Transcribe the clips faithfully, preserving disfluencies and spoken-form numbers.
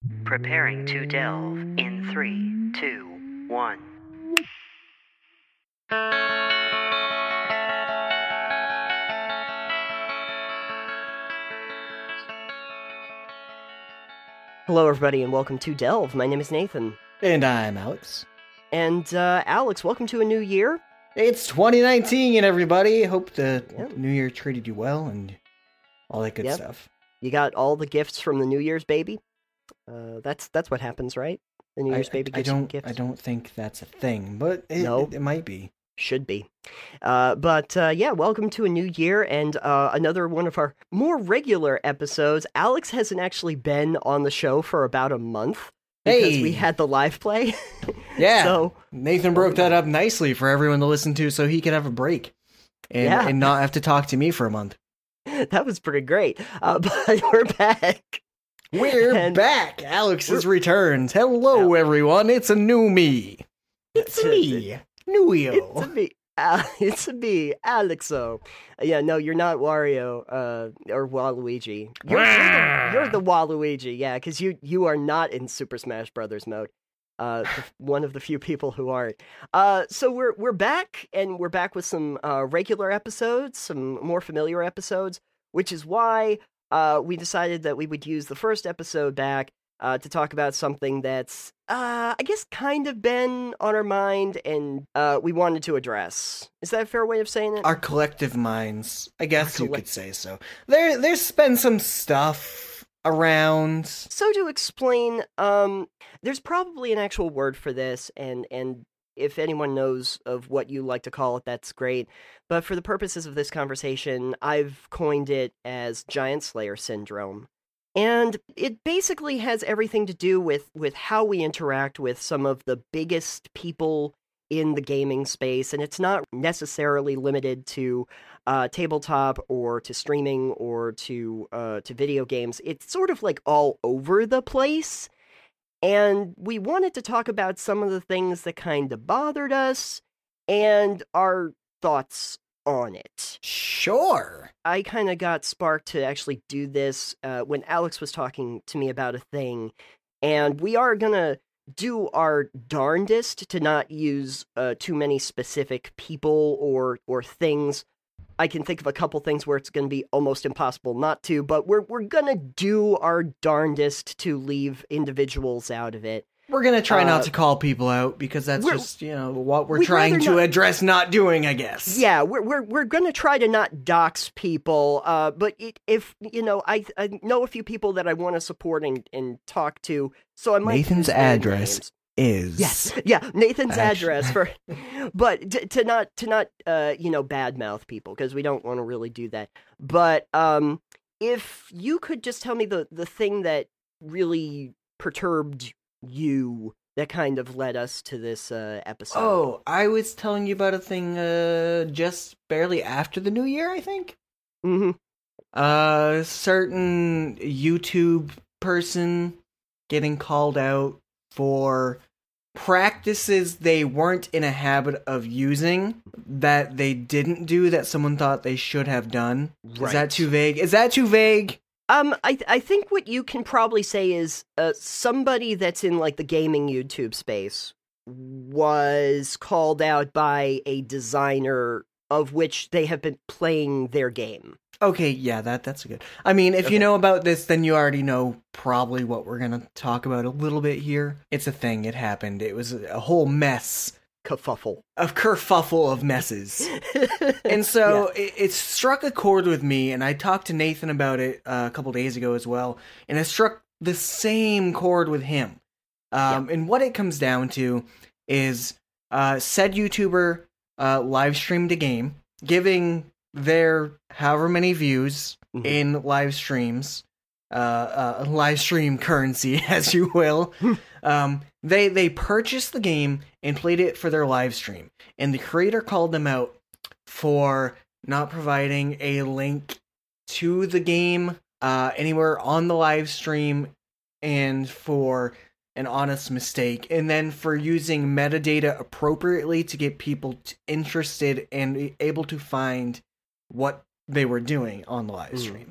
Preparing to delve in three, two, one. Hello, everybody, and welcome to Delve. My name is Nathan. And I'm Alex. And, uh, Alex, welcome to a new year. It's twenty nineteen, everybody. Hope the Yep. new year treated you well and all that good Yep. stuff. You got all the gifts from the New Year's baby. Uh, that's that's what happens, right? The New I, Year's baby I gives you don't. gifts. I don't think that's a thing, but it, No. it, it might be. Should be. Uh, but uh, yeah, welcome to a new year and uh, another one of our more regular episodes. Alex hasn't actually been on the show for about a month because Hey! we had the live play. Yeah. So Nathan broke that up nicely for everyone to listen to, so he could have a break and Yeah. and not have to talk to me for a month. that was pretty great. Uh, but we're back. We're And back. Alex has returned. Hello, everyone. It's a new me. It's me, Newio. It's a me. Uh, it's a me, Alexo. Uh, yeah, no, you're not Wario uh, or Waluigi. You're, you're, the, you're the Waluigi, yeah, because you, you are not in Super Smash Brothers mode. Uh, the- one of the few people who aren't. Uh, so we're we're back, and we're back with some uh, regular episodes, some more familiar episodes, which is why uh, we decided that we would use the first episode back uh, to talk about something that's, uh, I guess, kind of been on our mind, and uh, we wanted to address. Is that a fair way of saying it? Our collective minds, I guess Our you collect- could say so. There, there's been some stuff around. So to explain, um, there's probably an actual word for this, and and if anyone knows of what you like to call it, that's great. But for the purposes of this conversation, I've coined it as Giant Slayer Syndrome. And it basically has everything to do with, with how we interact with some of the biggest people in the gaming space, and it's not necessarily limited to uh, tabletop or to streaming or to uh, to video games. It's sort of like all over the place, and we wanted to talk about some of the things that kind of bothered us and our thoughts on it. Sure. I kind of got sparked to actually do this uh, when Alex was talking to me about a thing, and we are gonna do our darndest to not use uh, too many specific people or or things. I can think of a couple things where it's going to be almost impossible not to, but we're we're gonna do our darndest to leave individuals out of it. We're gonna try Uh, not to call people out because that's we're- just, you know, what we're we'd trying rather to not- address not doing, I guess. Yeah, we're we're we're gonna try to not dox people. Uh, but it, if you know, I I know a few people that I want to support and and talk to, so I might use Nathan's their address names. is Yes, yeah, Nathan's Actu- address for, but to, to not to not uh you know badmouth people because we don't want to really do that. But um, if you could just tell me the the thing that really perturbed you that kind of led us to this uh episode. Oh, I was telling you about a thing uh just barely after the new year, I think. mm-hmm. A certain YouTube person getting called out for practices they weren't in a habit of using that they didn't do that someone thought they should have done. Is Right. that too vague? Is that too vague? Um, I th- I think what you can probably say is uh, somebody that's in like the gaming YouTube space was called out by a designer of which they have been playing their game. Okay, yeah, that that's good. I mean, if Okay. you know about this, then you already know probably what we're gonna talk about a little bit here. It's a thing. It happened. It was a whole mess, Kerfuffle. a kerfuffle of messes. And so it, it struck a chord with me, and I talked to Nathan about it uh, a couple days ago as well, and it struck the same chord with him. Um, And what it comes down to is uh, said YouTuber uh, live streamed a game, giving their however many views Mhm. in live streams, uh, uh, live stream currency, as you will. um, they they purchased the game and played it for their live stream, and the creator called them out for not providing a link to the game uh, anywhere on the live stream, and for an honest mistake, and then for using metadata appropriately to get people t- interested and able to find what they were doing on the live Mm. stream.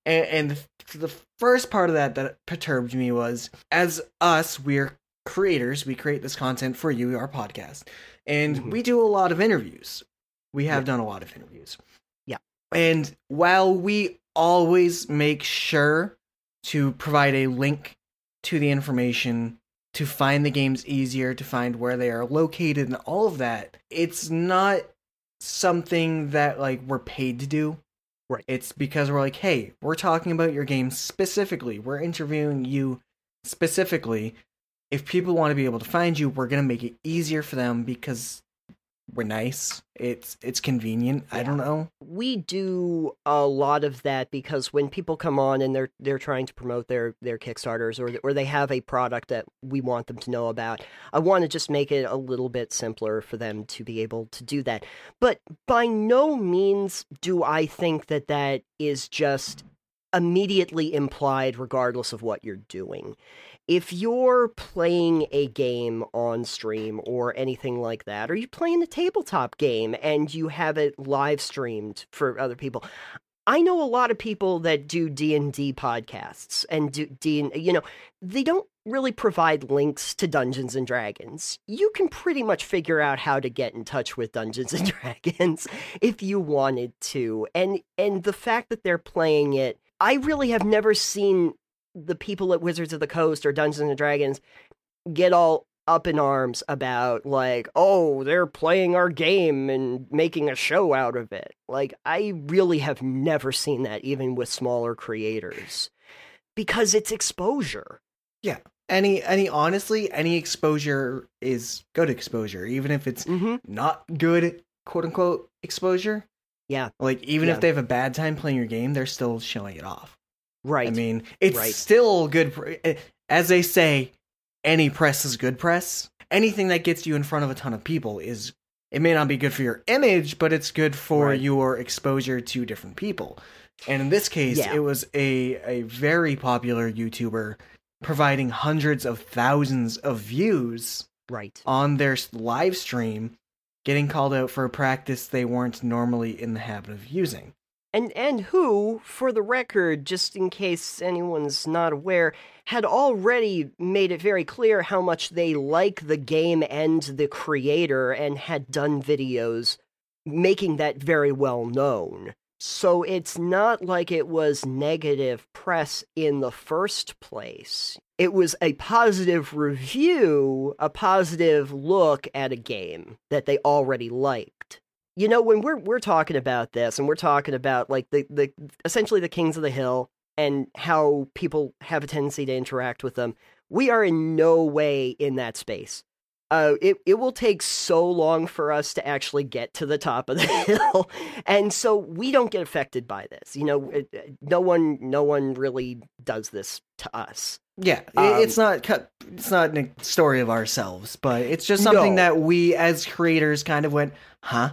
And, and the, the first part of that that perturbed me was, as us, we're creators. We create this content for you, our podcast, and mm-hmm. we do a lot of interviews. We have yeah. done a lot of interviews. Yeah. And while we always make sure to provide a link to the information, to find the games easier, to find where they are located and all of that, it's not something that like we're paid to do. Right. It's because we're like, hey, we're talking about your game specifically. We're interviewing you specifically. If people want to be able to find you, we're going to make it easier for them because we're nice. It's it's convenient. Yeah. I don't know. We do a lot of that because when people come on and they're they're trying to promote their their Kickstarters or or they have a product that we want them to know about, I want to just make it a little bit simpler for them to be able to do that. But by no means do I think that that is just immediately implied regardless of what you're doing. If you're playing a game on stream or anything like that, or you're playing a tabletop game and you have it live streamed for other people, I know a lot of people that do D and D podcasts and do D, you know, they don't really provide links to Dungeons and Dragons. You can pretty much figure out how to get in touch with Dungeons and Dragons if you wanted to. And and the fact that they're playing it, I really have never seen the people at Wizards of the Coast or Dungeons and Dragons get all up in arms about, like, oh, they're playing our game and making a show out of it. Like, I really have never seen that, even with smaller creators, because it's exposure. Yeah. Any, any, honestly, any exposure is good exposure, even if it's mm-hmm. not good, quote unquote, exposure. Yeah. Like, even yeah. if they have a bad time playing your game, they're still showing it off. Right. I mean, it's right. still good. As they say, any press is good press. Anything that gets you in front of a ton of people is, it may not be good for your image, but it's good for right. your exposure to different people. And in this case, yeah. it was a, a very popular YouTuber providing hundreds of thousands of views right. on their live stream, getting called out for a practice they weren't normally in the habit of using. And and who, for the record, just in case anyone's not aware, had already made it very clear how much they like the game and the creator and had done videos making that very well known. So it's not like it was negative press in the first place. It was a positive review, a positive look at a game that they already liked. You know, when we're we're talking about this, and we're talking about like the, the essentially the Kings of the Hill and how people have a tendency to interact with them, we are in no way in that space. Uh, it it will take so long for us to actually get to the top of the hill, and so we don't get affected by this. You know, it, no one no one really does this to us. Yeah, um, it's not it's not a story of ourselves, but it's just something no. that we as creators kind of went, huh?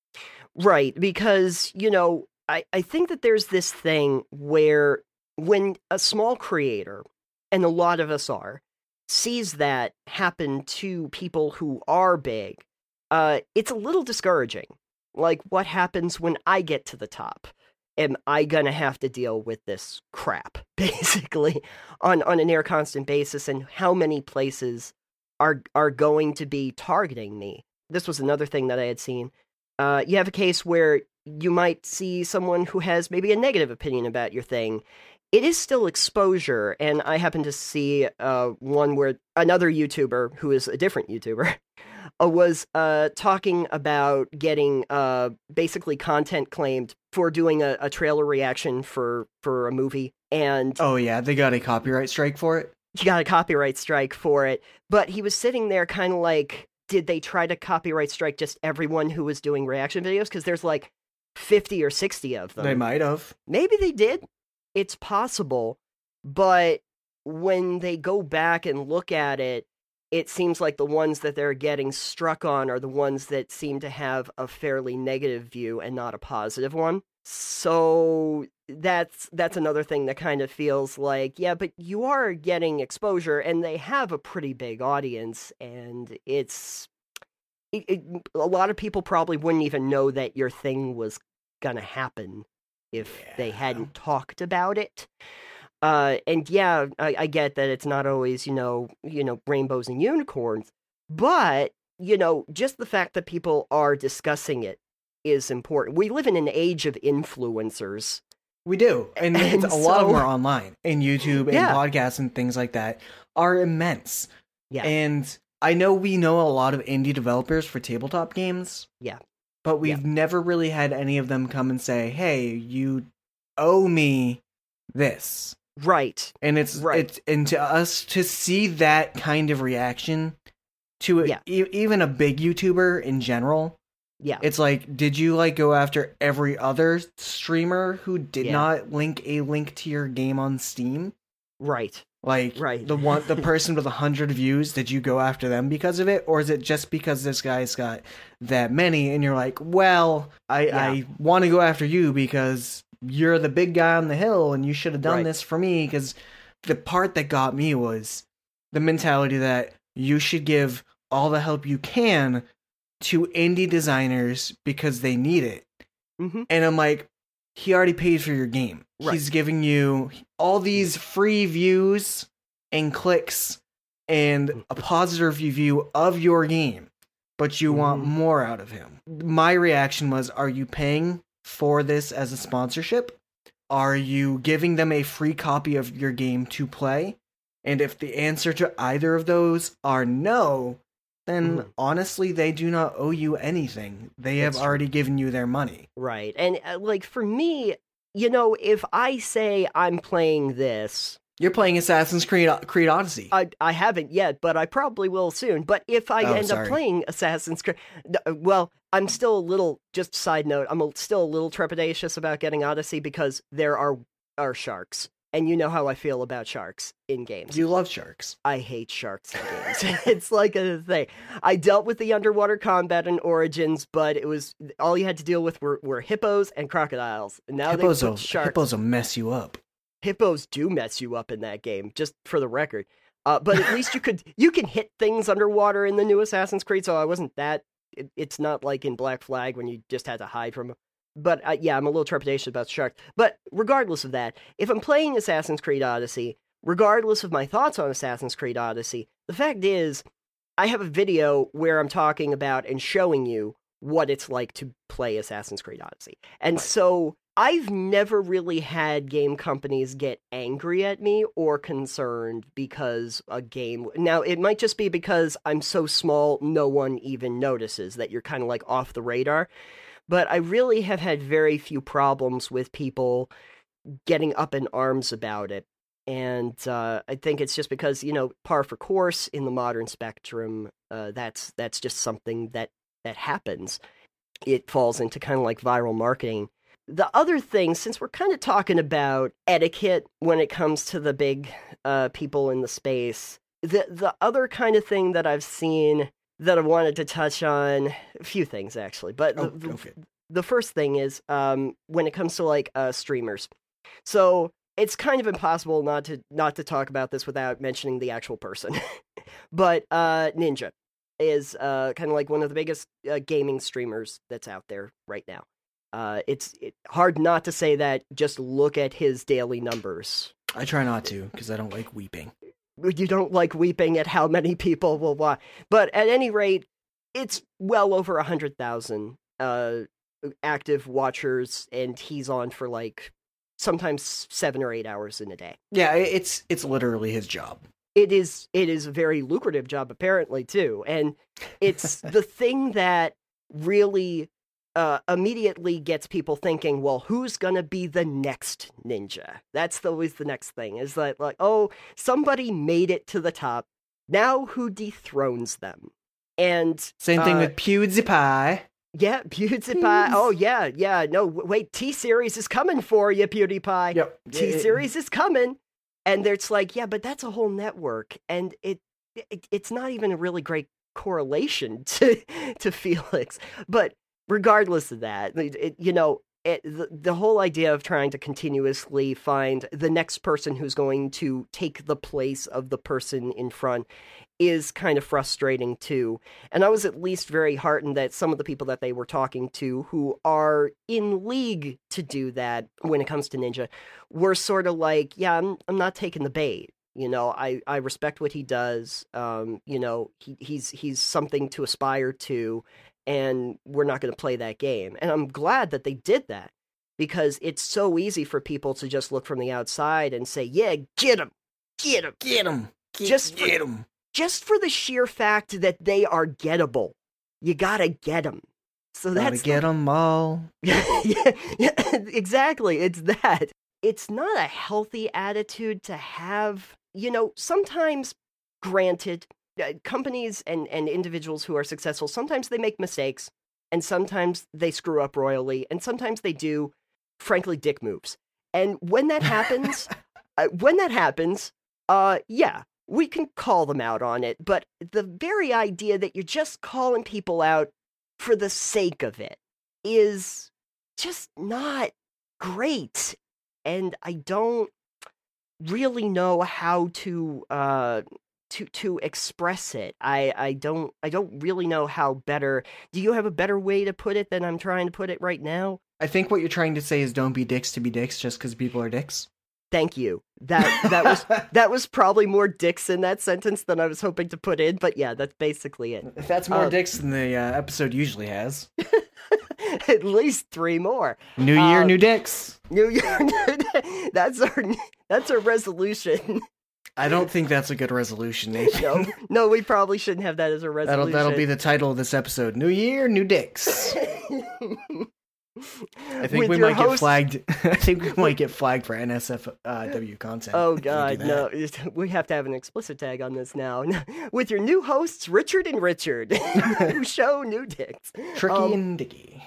Right, because, you know, I, I think that there's this thing where when a small creator, and a lot of us are, sees that happen to people who are big, uh, it's a little discouraging. Like, what happens when I get to the top? Am I gonna have to deal with this crap, basically, on, on a near constant basis, and how many places are are going to be targeting me? This was another thing that I had seen. Uh, you have a case where you might see someone who has maybe a negative opinion about your thing. It is still exposure, and I happen to see uh, one where another YouTuber, who is a different YouTuber, uh, was uh, talking about getting uh, basically content claimed for doing a, a trailer reaction for, for a movie. And oh yeah, they got a copyright strike for it? He got a copyright strike for it, but he was sitting there kind of like, did they try to copyright strike just everyone who was doing reaction videos? Because there's like fifty or sixty of them. They might have. Maybe they did. It's possible. But when they go back and look at it, it seems like the ones that they're getting struck on are the ones that seem to have a fairly negative view and not a positive one. So that's that's another thing that kind of feels like, yeah, but you are getting exposure, and they have a pretty big audience, and it's it, it, a lot of people probably wouldn't even know that your thing was gonna happen if Yeah. they hadn't talked about it. Uh, and yeah, I, I get that it's not always, you know, you know, rainbows and unicorns, but, you know, just the fact that people are discussing it is important. We live in an age of influencers. We do. And, And it's, a lot of them so- are online. And YouTube and Yeah. podcasts and things like that are immense. Yeah. And I know we know a lot of indie developers for tabletop games. Yeah. But we've never really had any of them come and say, hey, you owe me this. Right. And it's Right. it's and to us to see that kind of reaction to it, Yeah. e- even a big YouTuber in general, Yeah. it's like, did you like go after every other streamer who did Yeah. not link a link to your game on Steam? Right. Like Right. the one the person with a hundred views, did you go after them because of it? Or is it just because this guy's got that many and you're like, well, I, Yeah. I want to go after you because you're the big guy on the hill and you should have done Right. this for me? Because the part that got me was the mentality that you should give all the help you can to indie designers because they need it. Mm-hmm. And I'm like, he already paid for your game. Right. He's giving you all these free views and clicks and a positive review of your game, but you want Mhm. more out of him. My reaction was, are you paying for this as a sponsorship? Are you giving them a free copy of your game to play? And if the answer to either of those are no, then Mhm. honestly, they do not owe you anything. They have That's true. already given you their money. Right. And uh, like for me, you know, if I say I'm playing this, You're playing Assassin's Creed, Creed Odyssey. I I haven't yet, but I probably will soon. But if I Oh, end sorry. up playing Assassin's Creed, uh, well, I'm still a little. Just side note, I'm a, still a little trepidatious about getting Odyssey because there are are sharks, and you know how I feel about sharks in games. You love sharks. I hate sharks in games. It's like a thing. I dealt with the underwater combat in Origins, but it was all you had to deal with were, were hippos and crocodiles. And now Hippos they will, put sharks. hippos will mess you up. Hippos do mess you up in that game, just for the record. Uh, but at least you could you can hit things underwater in the new Assassin's Creed, so I wasn't that. It, it's not like in Black Flag when you just had to hide from them. But uh, yeah, I'm a little trepidatious about sharks. But regardless of that, if I'm playing Assassin's Creed Odyssey, regardless of my thoughts on Assassin's Creed Odyssey, the fact is, I have a video where I'm talking about and showing you what it's like to play Assassin's Creed Odyssey. And Right. so I've never really had game companies get angry at me or concerned because a game. Now, it might just be because I'm so small, no one even notices that you're kind of like off the radar. But I really have had very few problems with people getting up in arms about it. And uh, I think it's just because, you know, par for course in the modern spectrum, uh, that's that's just something that, that happens. It falls into kind of like viral marketing. The other thing, since we're kind of talking about etiquette when it comes to the big uh, people in the space, the the other kind of thing that I've seen that I wanted to touch on, a few things actually, but Oh, the, okay. the first thing is um, when it comes to like uh, streamers. So it's kind of impossible not to not to talk about this without mentioning the actual person. But uh, Ninja is uh, kind of like one of the biggest uh, gaming streamers that's out there right now. Uh, it's it, hard not to say that. Just look at his daily numbers. I try not to because I don't like weeping. You don't like weeping at how many people will watch, but at any rate, it's well over a hundred thousand uh, active watchers, and he's on for like sometimes seven or eight hours in a day. Yeah, i- it's it's literally his job. It is it is a very lucrative job apparently too, and it's the thing that really uh, immediately gets people thinking, well, who's gonna be the next ninja? That's the, always the next thing, is that like, oh, somebody made it to the top, now who dethrones them? And Same thing uh, with PewDiePie. yeah, PewDiePie. Oh yeah, yeah. No, w- wait, T-Series is coming for you, PewDiePie. Yep. T-Series is coming. And it's like, yeah, but that's a whole network, and it, it it's not even a really great correlation to to Felix. But regardless of that, it, it, you know, it, the, the whole idea of trying to continuously find the next person who's going to take the place of the person in front is kind of frustrating too. And I was at least very heartened that some of the people that they were talking to who are in league to do that when it comes to Ninja were sort of like, yeah, I'm I'm not taking the bait. You know, I, I respect what he does. Um, you know, he, he's he's something to aspire to, and we're not going to play that game. And I'm glad that they did that, because it's so easy for people to just look from the outside and say, yeah, get him, get him, Get him. Get, Just for- get him. just for the sheer fact that they are gettable. You gotta get them. So Gotta that's get them all. yeah, yeah, exactly. It's that. It's not a healthy attitude to have. You know, sometimes, granted, uh, companies and, and individuals who are successful, sometimes they make mistakes, and sometimes they screw up royally, and sometimes they do, frankly, dick moves. And when that happens, uh, when that happens, uh, yeah, we can call them out on it. But the very idea that you're just calling people out for the sake of it is just not great. And I don't really know how to uh to to express it. I I don't I don't really know how better. Do you have a better way to put it than I'm trying to put it right now? I think what you're trying to say is don't be dicks to be dicks just because people are dicks. Thank you. That that was that was probably more dicks in that sentence than I was hoping to put in, but yeah, that's basically it. If that's more Uh, dicks than the uh, episode usually has. At least three more. New year, Uh, new dicks. New Year. That's our that's our resolution. I don't think that's a good resolution, Nathan. No, no, we probably shouldn't have that as a That'll resolution. that'll be the title of this episode. New year, new dicks. I think With we your might get host- flagged. I think we might get flagged for N S F W content. Oh if we do God, that. no! We have to have an explicit tag on this now. With your new hosts, Richard and Richard, new show, new dicks. Tricky Um, and Dicky.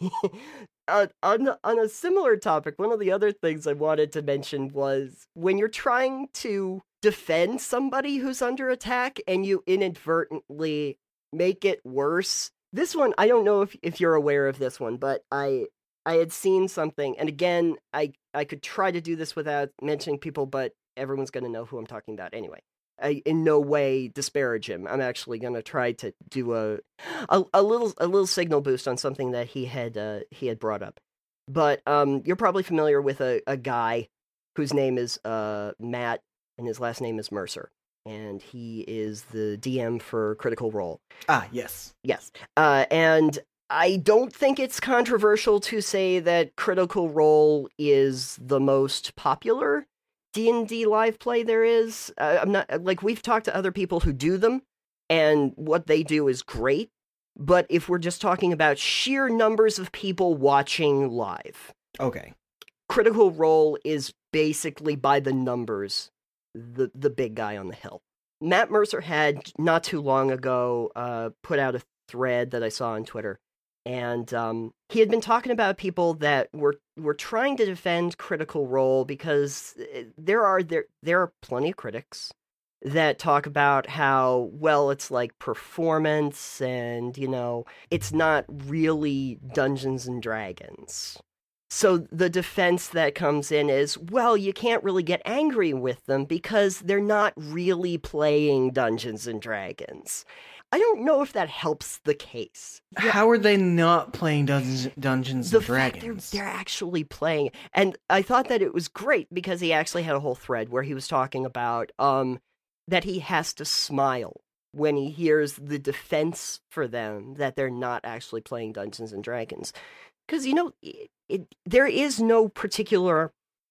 uh, on on a similar topic, one of the other things I wanted to mention was when you're trying to defend somebody who's under attack and you inadvertently make it worse. This one, I don't know if, if you're aware of this one, but I I had seen something, and again, I, I could try to do this without mentioning people, but everyone's going to know who I'm talking about anyway. I in no way disparage him. I'm actually going to try to do a, a a little a little signal boost on something that he had uh, he had brought up. But um, you're probably familiar with a, a guy whose name is uh, Matt, and his last name is Mercer. And he is the D M for Critical Role. Ah, yes. Yes. Uh, and I don't think it's controversial to say that Critical Role is the most popular D and D live play there is. Uh, I'm not, like, we've talked to other people who do them, and what they do is great. But if we're just talking about sheer numbers of people watching live, Okay. Critical Role is basically by the numbers the the big guy on the hill. Matt Mercer had not too long ago uh, put out a thread that I saw on Twitter, and um, he had been talking about people that were were trying to defend Critical Role because there are there there are plenty of critics that talk about how, well, it's like performance and, you know, it's not really Dungeons and Dragons. So the defense that comes in is, well, you can't really get angry with them because they're not really playing Dungeons and Dragons. I don't know if that helps the case. How are they not playing Dungeons, Dungeons The and fact Dragons? they're, they're actually playing. And I thought that it was great because he actually had a whole thread where he was talking about um, that he has to smile when he hears the defense for them that they're not actually playing Dungeons and Dragons. Because, you know, it, it, there is no particular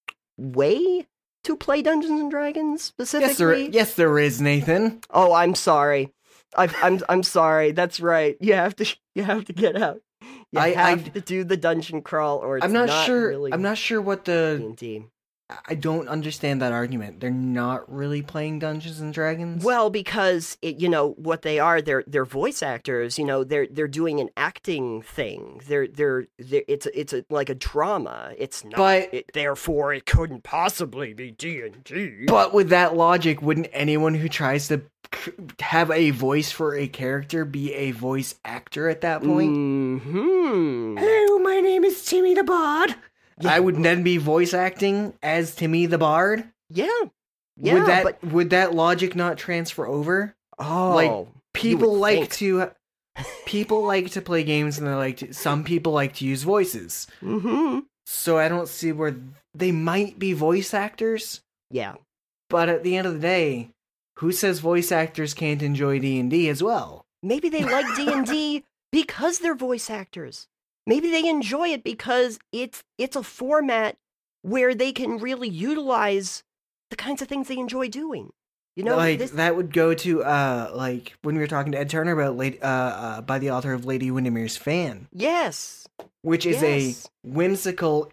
way to play Dungeons and Dragons specifically. Yes, there, yes, there is, Nathan. Oh, I'm sorry. I, I'm I'm sorry. That's right. You have to you have to get out. You I- have I- to do the dungeon crawl, or it's I'm not, sure. Really I'm not sure what the. D and D. I don't understand that argument. They're not really playing Dungeons and Dragons. Well, because it, you know what they are. They're they're voice actors. You know, they're they're doing an acting thing. They're they're, they're it's a, it's a, like a drama. It's not. But- it, therefore, it couldn't possibly be D and D. But with that logic, wouldn't anyone who tries to have a voice for a character be a voice actor at that point. Mm-hmm. Hello, my name is Timmy the Bard. Yeah. I would then be voice acting as Timmy the Bard. Yeah. Yeah, would that but... would that logic not transfer over? Oh, like people like think. to people like to play games, and they like to, some people like to use voices. Mm-hmm. So I don't see where they might be voice actors. Yeah, but at the end of the day, who says voice actors can't enjoy D and D as well? Maybe they like D and D because they're voice actors. Maybe they enjoy it because it's it's a format where they can really utilize the kinds of things they enjoy doing. You know, like this... that would go to uh, like when we were talking to Ed Turner about late, uh, uh, by the author of Lady Windermere's Fan. Yes, which is yes. a whimsical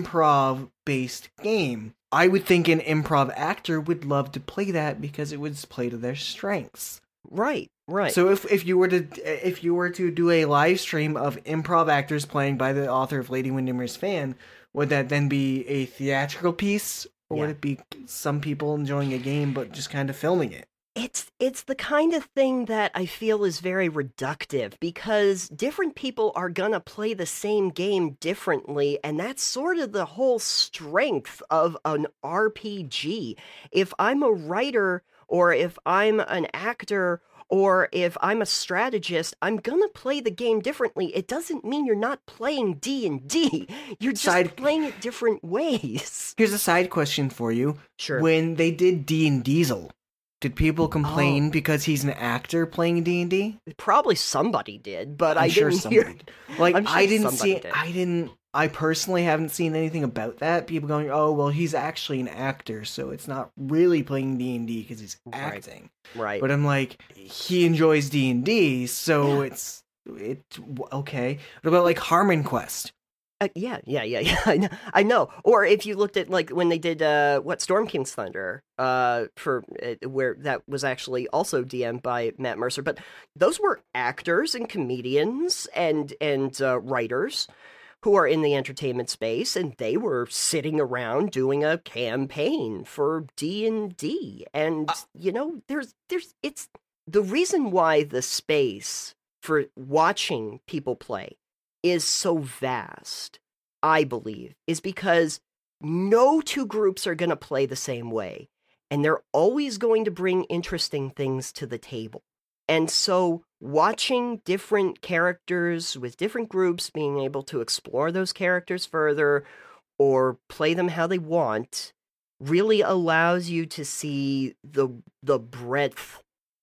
improv-based game. I would think an improv actor would love to play that because it would play to their strengths. Right, right. So if if you were to if you were to do a live stream of improv actors playing by the author of Lady Windermere's Fan, would that then be a theatrical piece? Or yeah. would it be some people enjoying a game but just kind of filming it? It's it's the kind of thing that I feel is very reductive because different people are gonna play the same game differently, and that's sort of the whole strength of an R P G. If I'm a writer or if I'm an actor or if I'm a strategist, I'm gonna play the game differently. It doesn't mean you're not playing D and D. You're just side... playing it different ways. Here's a side question for you. Sure. When they did D and Diesel, did people complain oh. because he's an actor playing D and D? Probably somebody did, but I'm I sure didn't somebody hear. Did. Like I'm sure I didn't see. did. I didn't. I personally haven't seen anything about that. People going, "Oh, well, he's actually an actor, so it's not really playing D and D because he's acting." Right. right. But I'm like, he enjoys D and D, so Yeah. it's it okay. What about like Harmon Quest? Uh, yeah, yeah, yeah, yeah. I know, I know. Or if you looked at like when they did uh, what Storm King's Thunder, uh, for uh, where that was actually also D M'd by Matt Mercer, but those were actors and comedians and and uh, writers who are in the entertainment space, and they were sitting around doing a campaign for D and D. And uh, you know, there's there's it's the reason why the space for watching people play is so vast, I believe, is because no two groups are going to play the same way, and they're always going to bring interesting things to the table. And so watching different characters with different groups being able to explore those characters further or play them how they want really allows you to see the the breadth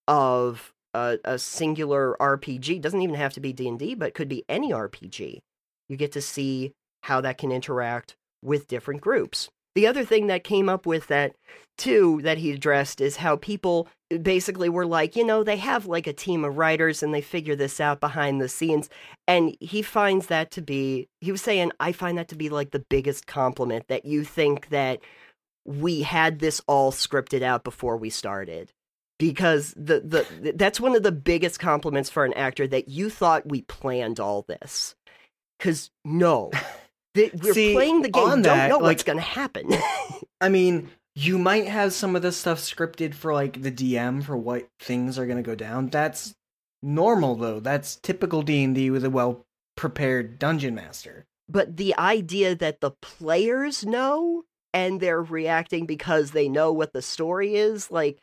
of A, a singular R P G. It doesn't even have to be D and D, but could be any R P G. You get to see how that can interact with different groups. The other thing that came up with that, too, that he addressed is how people basically were like, you know, they have like a team of writers and they figure this out behind the scenes. And he finds that to be, he was saying, I find that to be like the biggest compliment, that you think that we had this all scripted out before we started. Because the, the that's one of the biggest compliments for an actor, that you thought we planned all this. Because no, the, we're See, playing the game, on don't that, know like, what's going to happen. I mean, you might have some of this stuff scripted for like the D M for what things are going to go down. That's normal, though. That's typical D and D with a well-prepared dungeon master. But the idea that the players know and they're reacting because they know what the story is, like,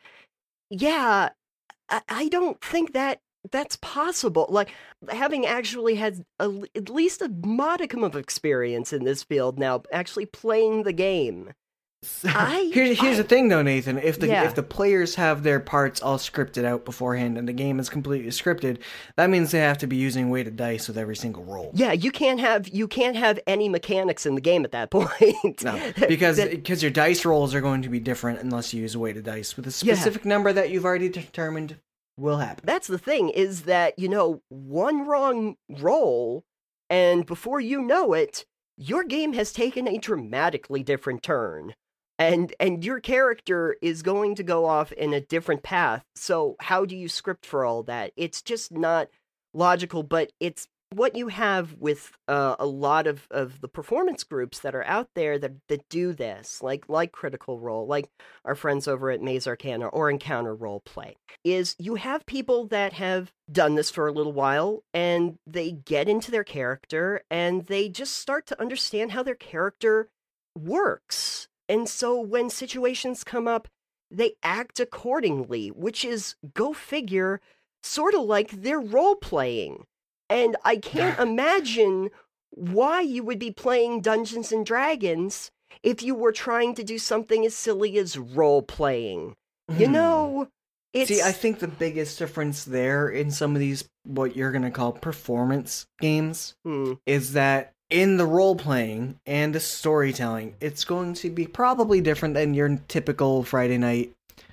yeah, I, I don't think that that's possible. Like, having actually had a, at least a modicum of experience in this field now, actually playing the game. I, here's here's I, the thing, though, Nathan. If the yeah. if the players have their parts all scripted out beforehand and the game is completely scripted, that means they have to be using weighted dice with every single roll. Yeah, you can't have you can't have any mechanics in the game at that point. No, because that, because your dice rolls are going to be different unless you use weighted dice with a specific yeah. number that you've already determined will happen. That's the thing, is that, you know, one wrong roll, and before you know it, your game has taken a dramatically different turn. And and your character is going to go off in a different path. So how do you script for all that? It's just not logical, but it's what you have with uh, a lot of, of the performance groups that are out there that, that do this, like like Critical Role, like our friends over at Maze Arcana or Encounter Roleplay, is you have people that have done this for a little while and they get into their character and they just start to understand how their character works. And so when situations come up, they act accordingly, which is, go figure, sort of like they're role-playing. And I can't imagine why you would be playing Dungeons and Dragons if you were trying to do something as silly as role-playing. You know, it's... See, I think the biggest difference there in some of these, what you're going to call performance games, Hmm. is that in the role-playing and the storytelling, it's going to be probably different than your typical Friday night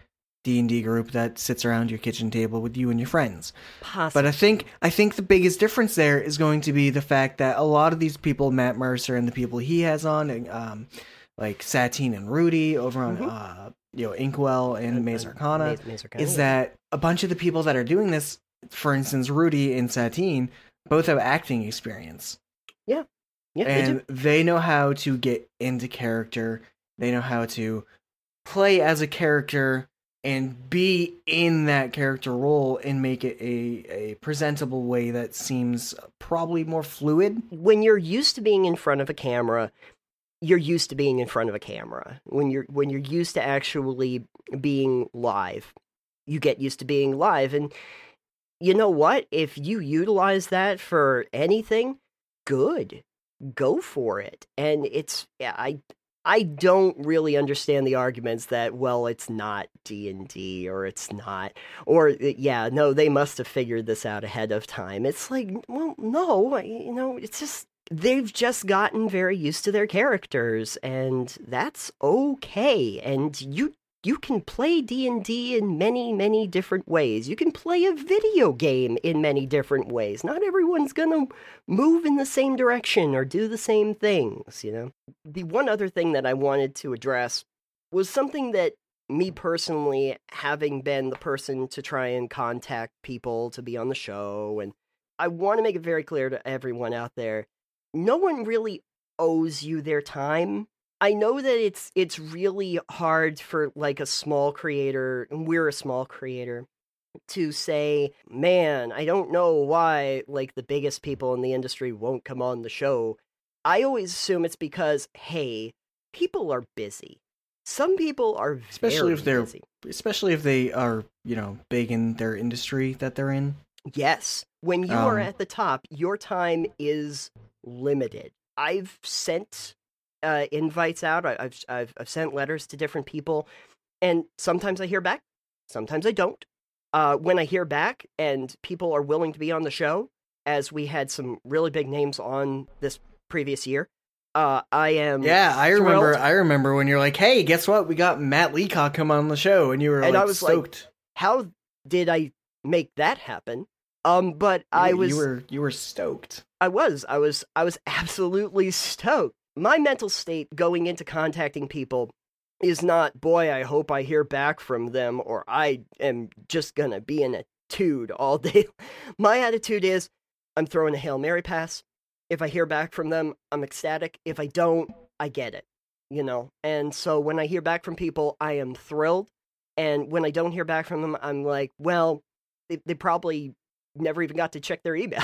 D and D group that sits around your kitchen table with you and your friends. Possibly. But I think I think the biggest difference there is going to be the fact that a lot of these people, Matt Mercer and the people he has on, and, um, like Satine and Rudy over on Mhm. uh, you know Inkwell and, and Maze Arcana, Maze- Maze Arcana, is yeah. that a bunch of the people that are doing this, for instance, Rudy and Satine, both have acting experience. Yeah, yeah, they And do. they know how to get into character. They know how to play as a character and be in that character role and make it a, a presentable way that seems probably more fluid. When you're used to being in front of a camera, you're used to being in front of a camera. When you're when you're used to actually being live, you get used to being live. And you know what? If you utilize that for anything, good. Go for it. And it's yeah, I I don't really understand the arguments that, well, it's not D and D or it's not, or yeah, no, they must have figured this out ahead of time. It's like, well, no, you know, it's just, they've just gotten very used to their characters and that's okay. And you you can play D and D in many, many different ways. You can play a video game in many different ways. Not everyone's gonna move in the same direction or do the same things, you know? The one other thing that I wanted to address was something that me personally, having been the person to try and contact people to be on the show, and I want to make it very clear to everyone out there, no one really owes you their time. I know that it's it's really hard for like a small creator, and we're a small creator, to say, man, I don't know why like the biggest people in the industry won't come on the show. I always assume it's because, hey, people are busy. Some people are very Especially if they're busy. especially if they are, you know, big in their industry that they're in. Yes. When you are Um, at the top, your time is limited. I've sent uh, invites out. I, I've, I've I've sent letters to different people, and sometimes I hear back, sometimes I don't. Uh, when I hear back and people are willing to be on the show, as we had some really big names on this previous year, uh, I am Yeah, I remember. thrilled. I remember when you're like, "Hey, guess what? We got Matt Leacock come on the show," and you were And like I was like, stoked. How did I make that happen? Um, but I You- was you were you were stoked. I was. I was I was absolutely stoked. My mental state going into contacting people is not, boy, I hope I hear back from them, or I am just gonna be in a tude all day. My attitude is, I'm throwing a Hail Mary pass. If I hear back from them, I'm ecstatic. If I don't, I get it. You know? And so when I hear back from people, I am thrilled. And when I don't hear back from them, I'm like, well, they, they probably never even got to check their email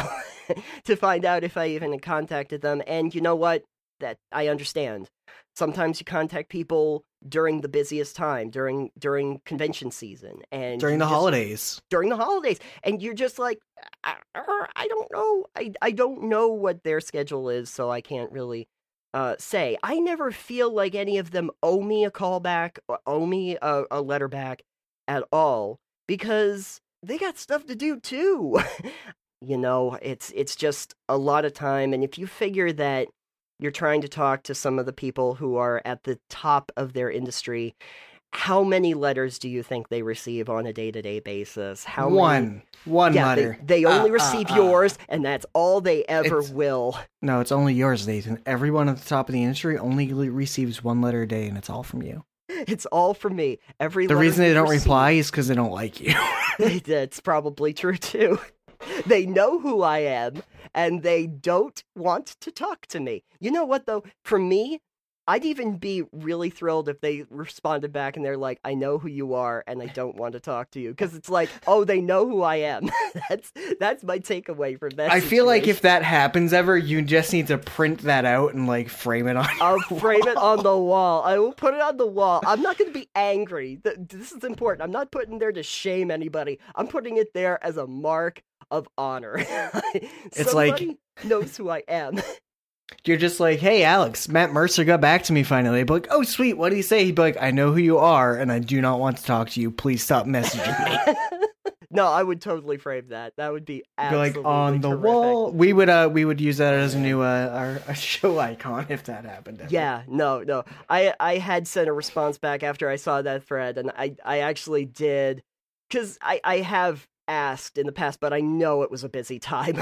to find out if I even had contacted them. And you know what? That I understand. Sometimes you contact people during the busiest time, during during convention season, and During you the just- holidays. during the holidays, and you're just like, I, I don't know, I I don't know what their schedule is, so I can't really uh, say. I never feel like any of them owe me a call back or owe me a, a letter back at all, because they got stuff to do too. You know, it's it's just a lot of time, and if you figure that you're trying to talk to some of the people who are at the top of their industry, how many letters do you think they receive on a day-to-day basis? How one, many? one Yeah, letter. they, they only Uh, uh, receive uh. yours, and that's all they ever It's- will. No, it's only yours, Nathan. Everyone at the top of the industry only le- receives one letter a day, and it's all from you. It's all from me. Every The letter reason they you don't receive- reply is because they don't like you. That's probably true too. They know who I am, and they don't want to talk to me. You know what, though? For me, I'd even be really thrilled if they responded back and they're like, I know who you are, and I don't want to talk to you. Because it's like, oh, they know who I am. that's that's my takeaway from that I feel like situation. if that happens ever, you just need to print that out and, like, frame it on I'll your frame it wall. on the wall. I will put it on the wall. I'm not going to be angry. Th- This is important. I'm not putting it there to shame anybody. I'm putting it there as a mark of honor. It's like- Somebody knows who I am. You're just like, hey, Alex, Matt Mercer got back to me finally. I'd be like, oh, sweet, what did he say? He'd be like, I know who you are, and I do not want to talk to you. Please stop messaging me. No, I would totally frame that. That would be Be absolutely like, on the terrific. wall. We would uh, we would use that as a new uh, our, our show icon if that happened. ever. Yeah, no, no. I I had sent a response back after I saw that thread, and I, I actually did, because I, I have asked in the past, but I know it was a busy time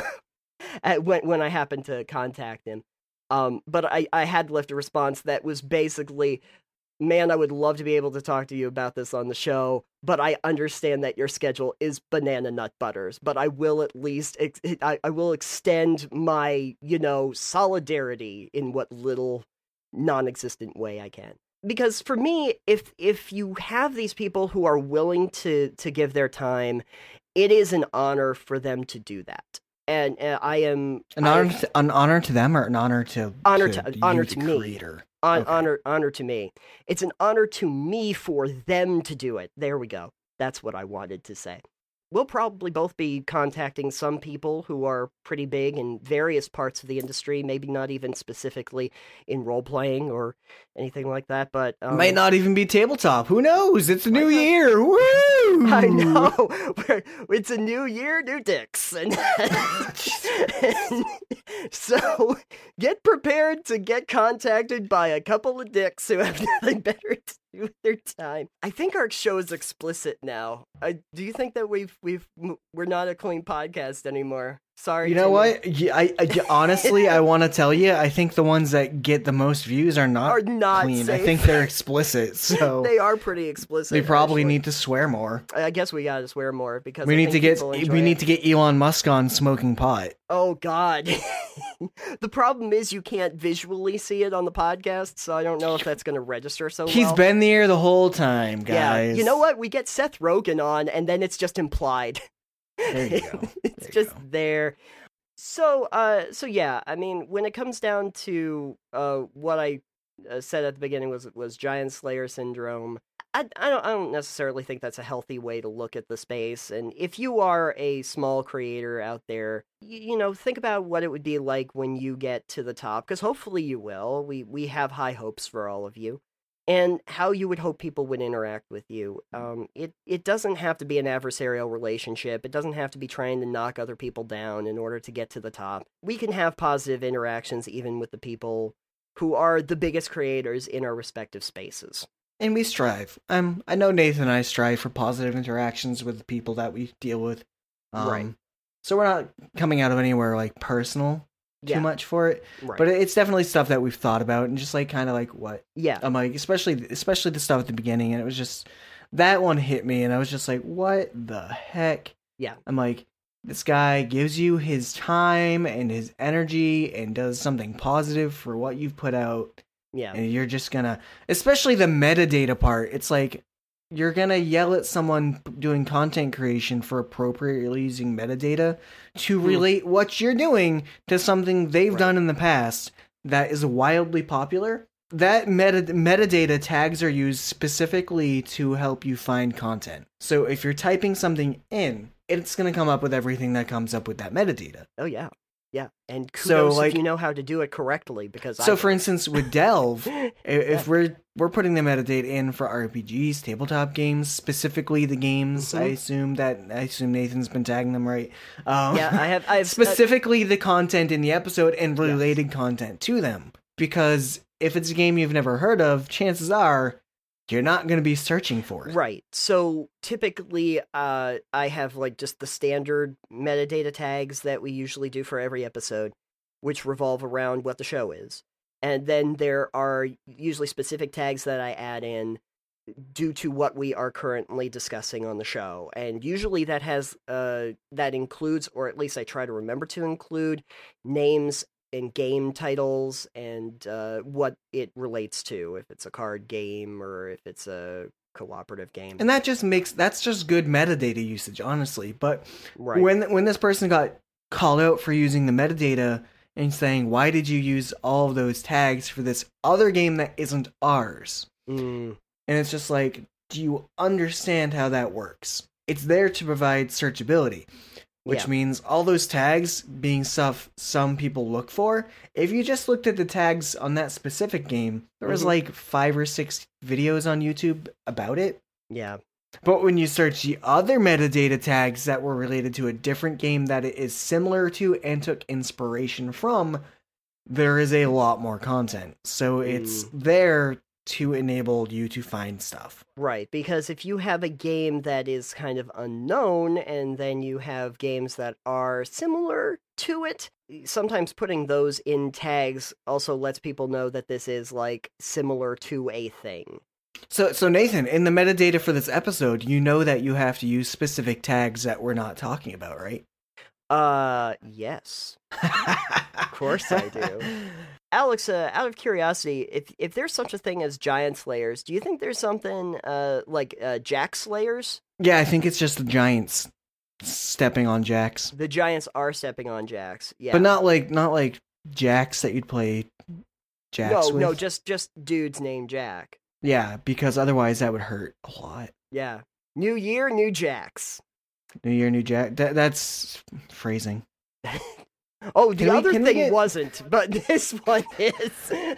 at when when I happened to contact him. Um, but I, I had left a response that was basically, man, I would love to be able to talk to you about this on the show, but I understand that your schedule is banana nut butters, but I will at least, ex- I, I will extend my, you know, solidarity in what little non-existent way I can. Because for me, if if you have these people who are willing to to give their time, it is an honor for them to do that. And uh, I am An honor, to, an honor to them, or an honor to Honor to, to- you, honor the to me. creator. on, Okay. honor honor to me. It's an honor to me for them to do it. There we go. That's what I wanted to say. We'll probably both be contacting some people who are pretty big in various parts of the industry, maybe not even specifically in role-playing or anything like that, but... Um, Might not even be tabletop. Who knows? It's a new Might not- year. Woo! I know. We're, it's a new year, new dicks. And, and so get prepared to get contacted by a couple of dicks who have nothing better to do with their time. I think our show is explicit now. I, do you think that we've we've we're not a clean podcast anymore? Sorry. You know Timmy. what? Yeah, I, I honestly, I want to tell you, I think the ones that get the most views are not Are not clean. I safe. think they're explicit, so They are pretty explicit. they probably actually. need to swear more. I guess we gotta swear more because We I need to think get people we enjoy need it. to get Elon Musk on smoking pot. Oh God. The problem is you can't visually see it on the podcast, so I don't know if that's going to register so He's well. been there the whole time, Yeah, guys. you know what? We get Seth Rogen on, and then it's just implied. There you go. It's There you just go. there. So, uh, so yeah. I mean, when it comes down to uh, what I uh, said at the beginning was was Giant Slayer syndrome. I, I don't I don't necessarily think that's a healthy way to look at the space. And if you are a small creator out there, you, you know, think about what it would be like when you get to the top, because hopefully you will. We we have high hopes for all of you. And how you would hope people would interact with you. Um, it, it doesn't have to be an adversarial relationship. It doesn't have to be trying to knock other people down in order to get to the top. We can have positive interactions even with the people who are the biggest creators in our respective spaces. And we strive. Um, I know Nathan and I strive for positive interactions with the people that we deal with. Um, Right. So we're not coming out of anywhere like personal too Yeah, much for it, right. but it's definitely stuff that we've thought about and just like kind of like what yeah, I'm like, especially especially the stuff at the beginning, and it was just that one hit me, and I was just like, what the heck? Yeah. I'm like, this guy gives you his time and his energy and does something positive for what you've put out. yeah, And you're just gonna, especially the metadata part, it's like you're gonna yell at someone doing content creation for appropriately using metadata to Hmm. relate what you're doing to something they've Right. done in the past that is wildly popular. That meta metadata tags are used specifically to help you find content. So if you're typing something in, it's gonna come up with everything that comes up with that metadata. oh yeah, yeah. And So, kudos like- if you know how to do it correctly, because So I for instance, with Delve, I- if Yeah. we're we're putting the metadata in for R P Gs, tabletop games, specifically the games, I Mhm. assume that I assume Nathan's been tagging them right. Um, yeah, I have I've specifically the content in the episode and Yes. related content to them, because if it's a game you've never heard of, chances are you're not going to be searching for it. Right. So typically, uh, I have like just the standard metadata tags that we usually do for every episode, which revolve around what the show is. And then there are usually specific tags that I add in due to what we are currently discussing on the show. And usually that has uh that includes, or at least I try to remember to include, names and game titles and uh what it relates to, if it's a card game or if it's a cooperative game. And that just makes that's just good metadata usage, honestly. But Right. when when this person got called out for using the metadata and saying, why did you use all of those tags for this other game that isn't ours? Mm, And it's just like, do you understand how that works? It's there to provide searchability, which Yeah. means all those tags being stuff some people look for. If you just looked at the tags on that specific game, there was Mhm. like five or six videos on YouTube about it. yeah. But when you search the other metadata tags that were related to a different game that it is similar to and took inspiration from, there is a lot more content. So it's Mm. there to enable you to find stuff. Right, because if you have a game that is kind of unknown and then you have games that are similar to it, sometimes putting those in tags also lets people know that this is like similar to a thing. So, so Nathan, in the metadata for this episode, you know that you have to use specific tags that we're not talking about, right? Uh, yes. Of course I do. Alex, uh, out of curiosity, if if there's such a thing as giant slayers, do you think there's something uh like uh, jack slayers? Yeah, I think it's just the giants stepping on jacks, The giants are stepping on jacks, yeah. but not like not like jacks that you'd play jacks no, with. no, just just dudes named Jack. Yeah, because otherwise that would hurt a lot. Yeah. New year, new jacks. New Year, New Jack. That, that's phrasing. Oh, the Can we- other can we thing get- wasn't, but this one is.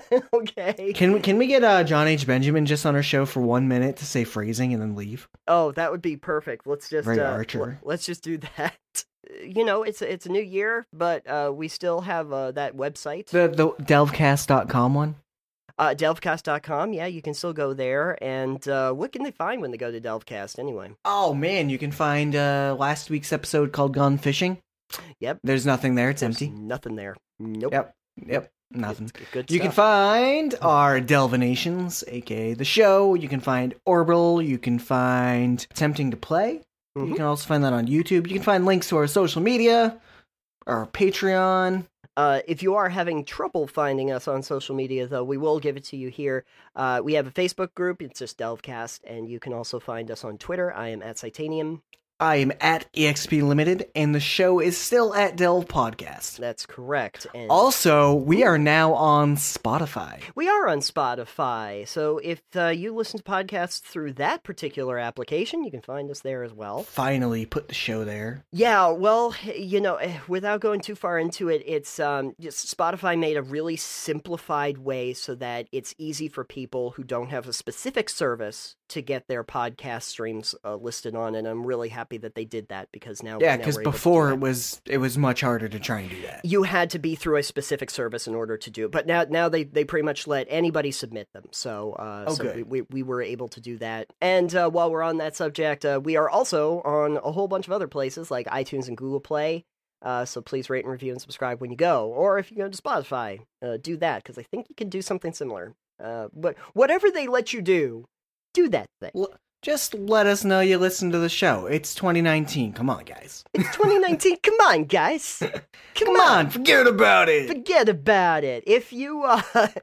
Okay. Can we can we get uh, John H. Benjamin just on our show for one minute to say phrasing and then leave? Oh, that would be perfect. Let's just Very uh, Archer. l- let's just do that. You know, it's a, it's a new year, but uh, we still have uh, that website, The the delvecast dot com one. uh, delvecast dot com. Yeah, you can still go there. And uh, what can they find when they go to Delvecast anyway? Oh man, you can find uh, last week's episode called Gone Fishing. Yep. There's nothing there. It's There's empty. Nothing there. Nope. Yep. Yep. Nothing. It's good You can stuff. find our Delvinations, aka the show. You can find Orbital. You can find Attempting to Play. You Mhm. can also find that on YouTube. You can find links to our social media, our Patreon. Uh, if you are having trouble finding us on social media, though, we will give it to you here. Uh, we have a Facebook group. It's just Delvecast, and you can also find us on Twitter. I am at Titanium. I am at E X P Limited, and the show is still at Delve Podcast. That's correct. And Also, we are now on Spotify. we are on Spotify, so if uh, you listen to podcasts through that particular application, you can find us there as well. Finally put the show there. Yeah, well, you know, eh, without going too far into it, it's um, just Spotify made a really simplified way so that it's easy for people who don't have a specific service to get their podcast streams uh, listed on, and I'm really happy that they did that because now Yeah, now because we're able to do before that. it was it was much harder to try and do that. You had to be through a specific service in order to do it, but now now they, they pretty much let anybody submit them. So uh, Oh, so good. we, we we were able to do that. And uh, while we're on that subject, uh, we are also on a whole bunch of other places like iTunes and Google Play. Uh, so please rate and review and subscribe when you go, or if you go to Spotify, uh, do that because I think you can do something similar. Uh, but whatever they let you do, do that thing. L- Just let us know you listen to the show. It's twenty nineteen. Come on, guys. It's twenty nineteen. Come on, guys. Come, Come on, forget about it. Forget about it. If you uh,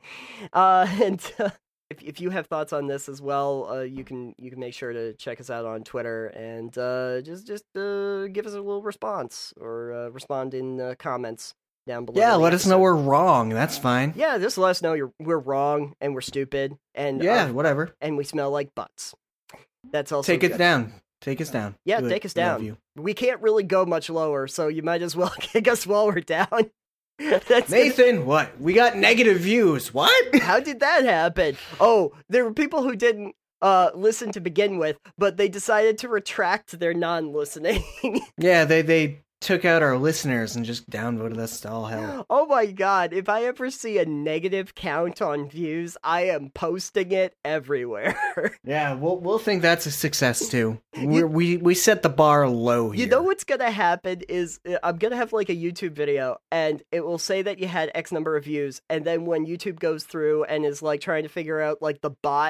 uh and uh, if if you have thoughts on this as well, uh, you can you can make sure to check us out on Twitter and uh, just just uh, give us a little response or uh, respond in uh, comments down below. Yeah, the let us know episode. we're wrong. That's fine. Yeah, just let us know you're we're wrong and we're stupid and Yeah, uh, whatever. and we smell like butts. That's also Take it good. down. Take us down. Yeah, Do it. take us We love down. you. We can't really go much lower, so you might as well kick us while we're down. That's Nathan, what? We got negative views. What? How did that happen? Oh, there were people who didn't uh, listen to begin with, but they decided to retract their non-listening. Yeah, they they took out our listeners and just downvoted us to all hell. Oh my god, if I ever see a negative count on views, I am posting it everywhere. Yeah, we'll we'll think that's a success too. We're, we we set the bar low here. You know what's gonna happen is uh, I'm gonna have like a YouTube video and it will say that you had X number of views, and then when YouTube goes through and is like trying to figure out like the bot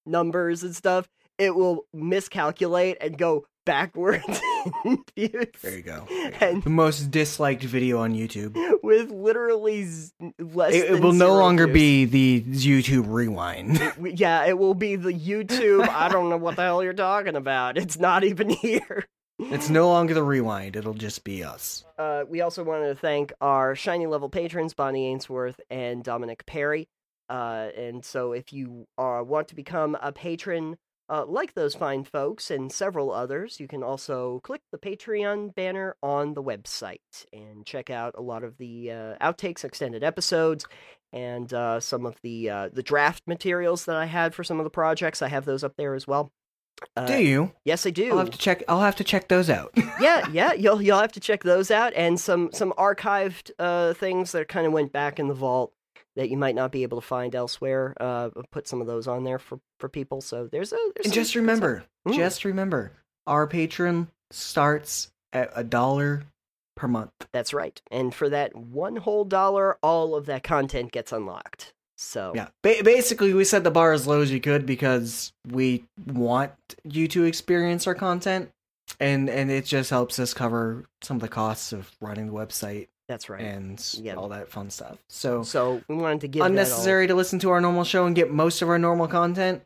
numbers and stuff, it will miscalculate and go backwards in views. There you go. There you go. And the most disliked video on YouTube. with literally z- less It, it than will no zero longer views. be the YouTube rewind. Yeah, it will be the YouTube, I don't know what the hell you're talking about. It's not even here. It's no longer the rewind. It'll just be us. Uh, we also wanted to thank our Shiny Level patrons, Bonnie Ainsworth and Dominic Perry. Uh, and so if you uh, want to become a patron uh, like those fine folks and several others, you can also click the Patreon banner on the website and check out a lot of the uh, outtakes, extended episodes, and uh, some of the uh, the draft materials that I had for some of the projects. I have those up there as well. Uh, Do you? Yes, I do. I'll have to check. I'll have to check those out. yeah, yeah, you'll you'll have to check those out, and some some archived uh, things that kind of went back in the vault that you might not be able to find elsewhere. Uh, put some of those on there for, for people. So there's a. There's And some just good remember, stuff. Mm. just remember, our patron starts at a dollar per month. That's right, and for that one whole dollar, all of that content gets unlocked. So Yeah, ba- basically, we set the bar as low as we could because we want you to experience our content, and and it just helps us cover some of the costs of running the website that's right. and Yeah. all that fun stuff. So, So we wanted to give that all- unnecessary to listen to our normal show and get most of our normal content,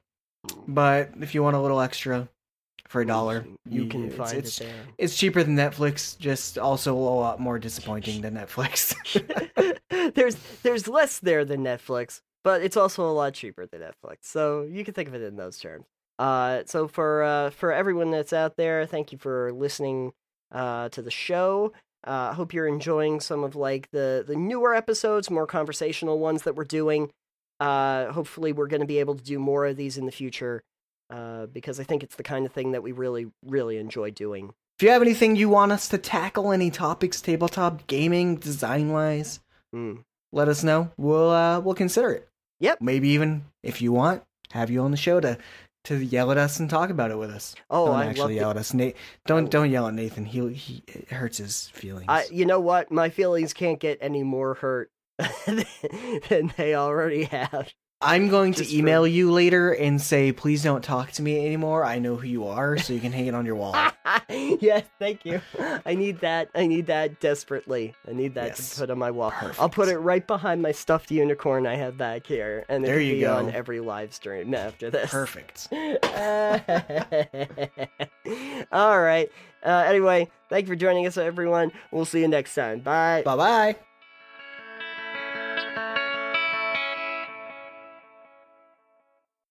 but if you want a little extra for a dollar, You can it's, find it's, it there. It's cheaper than Netflix, just also a lot more disappointing than Netflix. there's there's less there than Netflix, but it's also a lot cheaper than Netflix. So you can think of it in those terms. Uh, so for uh, for everyone that's out there, thank you for listening uh, to the show. I uh, hope you're enjoying some of like the the newer episodes, more conversational ones that we're doing. Uh, hopefully, we're going to be able to do more of these in the future uh, because I think it's the kind of thing that we really really enjoy doing. If you have anything you want us to tackle, any topics, tabletop gaming, design wise, Mm. let us know. We'll uh, we'll consider it. Yep. Maybe even if you want, have you on the show to to yell at us and talk about it with us. Oh, don't I actually love yell the- at us. Nate, don't Oh. don't yell at Nathan. He he it hurts his feelings. I, you know what? My feelings can't get any more hurt than they already have. I'm going to Just for- email you later and say, please don't talk to me anymore. I know who you are, so you can hang it on your wall. Yes, thank you. I need that. I need that desperately. I need that Yes. to put on my wall. Perfect. I'll put it right behind my stuffed unicorn I have back here, and There it'll you be go. on every live stream after this. Perfect. All right. Uh, anyway, thank you for joining us, everyone. We'll see you next time. Bye. Bye bye.